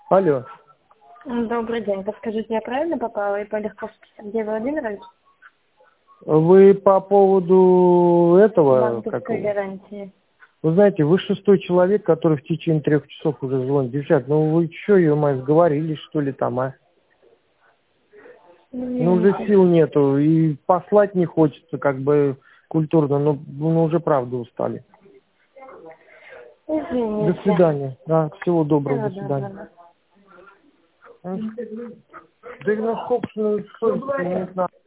Алло. Добрый день. Подскажите, я правильно попала? И по Легковский Сергей Владимирович? Вы по поводу этого, Банковской гарантии. вы знаете, вы шестой человек, который в течение 3 часов уже звонит. Девчат, ну вы что, ё-моё, сговорились, что ли, там, а? Ну уже сил нету, и послать не хочется, как бы, культурно, но мы уже правда устали. До Извините. свидания. Да, всего доброго, до Всего свидания. доброго. Да ну сколько же, ну, совести, не знаю.